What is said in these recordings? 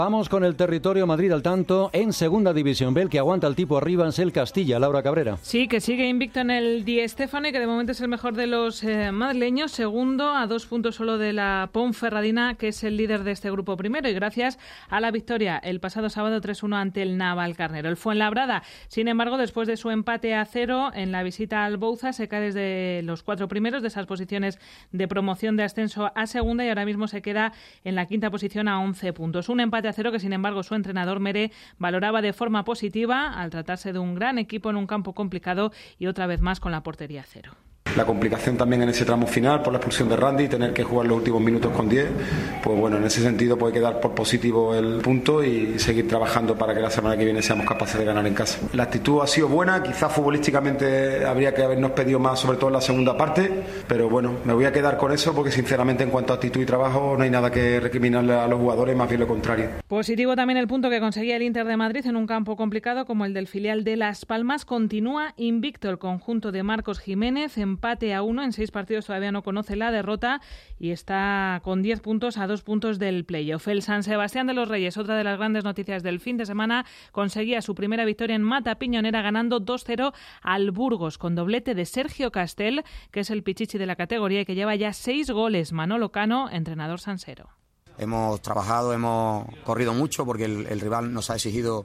Vamos con el territorio Madrid al tanto. En segunda división B, el que aguanta el tipo arriba es el Castilla. Laura Cabrera. Sí, que sigue invicto en el Di Stéfano y que de momento es el mejor de los madrileños. Segundo, a 2 puntos solo de la Ponferradina, que es el líder de este grupo primero. Y gracias a la victoria el pasado sábado 3-1 ante el Navalcarnero. El Fuenlabrada, sin embargo, después de su empate a 0 en la visita al Bouza, se cae desde los 4 primeros de esas posiciones de promoción de ascenso a segunda y ahora mismo se queda en la quinta posición a 11 puntos. Un empate a 0 que, sin embargo, su entrenador Mere valoraba de forma positiva al tratarse de un gran equipo en un campo complicado y otra vez más con la portería a 0. La complicación también en ese tramo final por la expulsión de Randy, tener que jugar los últimos minutos con 10, pues bueno, en ese sentido puede quedar por positivo el punto y seguir trabajando para que la semana que viene seamos capaces de ganar en casa. La actitud ha sido buena, quizás futbolísticamente habría que habernos pedido más, sobre todo en la segunda parte, pero bueno, me voy a quedar con eso porque sinceramente en cuanto a actitud y trabajo no hay nada que recriminarle a los jugadores, más bien lo contrario. Positivo también el punto que conseguía el Inter de Madrid en un campo complicado como el del filial de Las Palmas. Continúa invicto el conjunto de Marcos Jiménez, empate a 1 en 6 partidos, todavía no conoce la derrota y está con 10 puntos a 2 puntos del playoff. El San Sebastián de los Reyes, otra de las grandes noticias del fin de semana, conseguía su primera victoria en Mata Piñonera ganando 2-0 al Burgos con doblete de Sergio Castel, que es el pichichi de la categoría y que lleva ya 6 goles. Manolo Cano, entrenador sansero. Hemos trabajado, hemos corrido mucho porque el rival nos ha exigido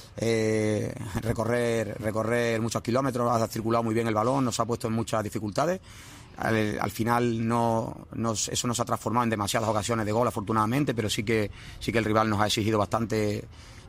recorrer muchos kilómetros, ha circulado muy bien el balón, nos ha puesto en muchas dificultades. Al final eso nos ha transformado en demasiadas ocasiones de gol, afortunadamente, pero sí que el rival nos ha exigido bastante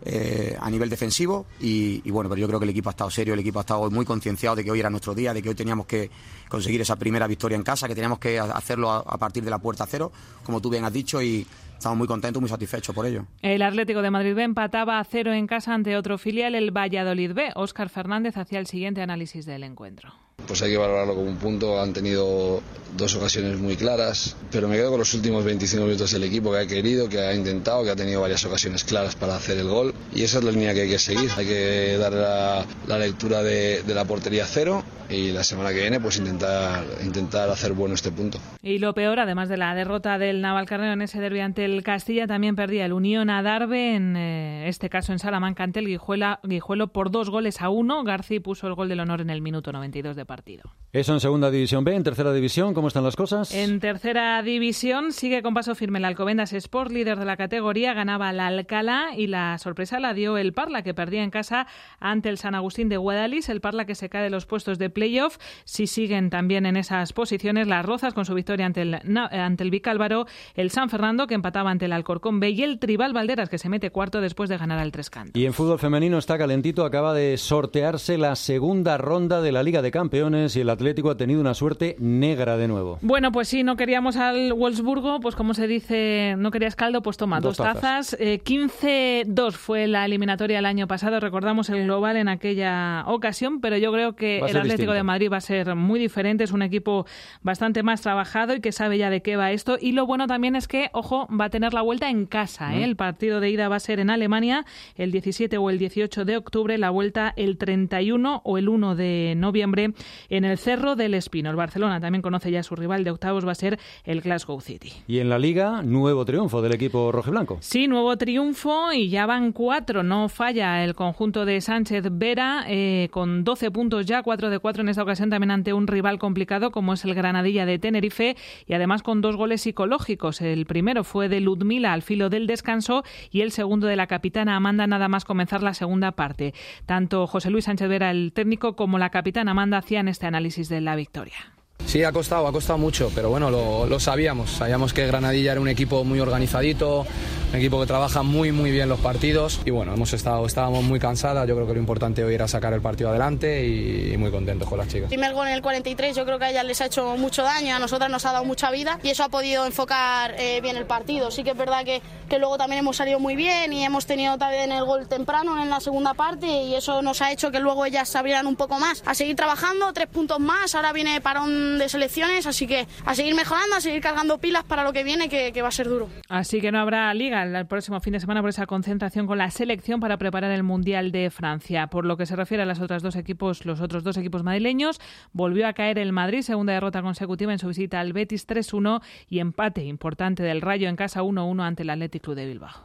a nivel defensivo y bueno, pero yo creo que el equipo ha estado serio, el equipo ha estado muy concienciado de que hoy era nuestro día, de que hoy teníamos que conseguir esa primera victoria en casa, que teníamos que hacerlo a partir de la puerta a 0, como tú bien has dicho, y estamos muy contentos, muy satisfechos por ello. El Atlético de Madrid B empataba a 0 en casa ante otro filial, el Valladolid B. Óscar Fernández hacía el siguiente análisis del encuentro. Pues hay que valorarlo como un punto. Han tenido 2 ocasiones muy claras, pero me quedo con los últimos 25 minutos del equipo, que ha querido, que ha intentado, que ha tenido varias ocasiones claras para hacer el gol, y esa es la línea que hay que seguir. Hay que dar la lectura de la portería 0 y la semana que viene pues intentar hacer bueno este punto. Y lo peor, además de la derrota del Navalcarnero en ese derbi ante el Castilla, también perdía el Unión Adarve, en este caso en Salamanca ante el Guijuelo por 2-1. García puso el gol del honor en el minuto 92 de partido. Eso en segunda división B. En tercera división, ¿cómo están las cosas? En tercera división sigue con paso firme el Alcobendas Sport, líder de la categoría, ganaba la Alcalá y la sorpresa la dio el Parla, que perdía en casa ante el San Agustín de Guadalix. El Parla que se cae de los puestos de playoff, si siguen también en esas posiciones las Rozas con su victoria ante el Vicálvaro, el San Fernando que empataba ante el Alcorcón B y el Tribal Valderas que se mete cuarto después de ganar al Tres Cantos. Y en fútbol femenino está calentito, acaba de sortearse la segunda ronda de la Liga de Campeones y el Atlético ha tenido una suerte negra de nuevo. Bueno, pues sí, no queríamos al Wolfsburgo, pues como se dice, no querías caldo, pues toma, 2 tazas. 15-2 fue la eliminatoria el año pasado, recordamos el global en aquella ocasión, pero yo creo que el Atlético distinto. De Madrid va a ser muy diferente, es un equipo bastante más trabajado y que sabe ya de qué va esto, y lo bueno también es que, ojo, va a tener la vuelta en casa, El partido de ida va a ser en Alemania el 17 o el 18 de octubre, la vuelta el 31 o el 1 de noviembre en el Cerro del Espino. El Barcelona también conoce ya a su rival de octavos, va a ser el Glasgow City. Y en la Liga, nuevo triunfo del equipo rojiblanco. Sí, nuevo triunfo y ya van 4, no falla el conjunto de Sánchez Vera, con 12 puntos ya, 4 de 4 en esta ocasión también ante un rival complicado como es el Granadilla de Tenerife y además con 2 goles psicológicos. El primero fue de Ludmila al filo del descanso y el segundo de la capitana Amanda nada más comenzar la segunda parte. Tanto José Luis Sánchez Vera, el técnico, como la capitana Amanda hacían este análisis de la victoria. Sí, ha costado mucho, pero bueno, lo sabíamos que Granadilla era un equipo muy organizadito, un equipo que trabaja muy bien los partidos y bueno, estábamos muy cansadas. Yo creo que lo importante hoy era sacar el partido adelante y muy contentos con las chicas. El primer gol en el 43 yo creo que a ellas les ha hecho mucho daño, a nosotras nos ha dado mucha vida y eso ha podido enfocar bien el partido. Sí que es verdad que luego también hemos salido muy bien y hemos tenido también el gol temprano en la segunda parte y eso nos ha hecho que luego ellas se abrieran un poco más. A seguir trabajando, 3 puntos más, ahora viene parón de selecciones, así que a seguir mejorando, a seguir cargando pilas para lo que viene, que va a ser duro. Así que no habrá liga el próximo fin de semana por esa concentración con la selección para preparar el Mundial de Francia. Por lo que se refiere a los otros dos equipos madrileños, volvió a caer el Madrid, segunda derrota consecutiva en su visita al Betis 3-1 y empate importante del Rayo en casa 1-1 ante el Athletic Club de Bilbao.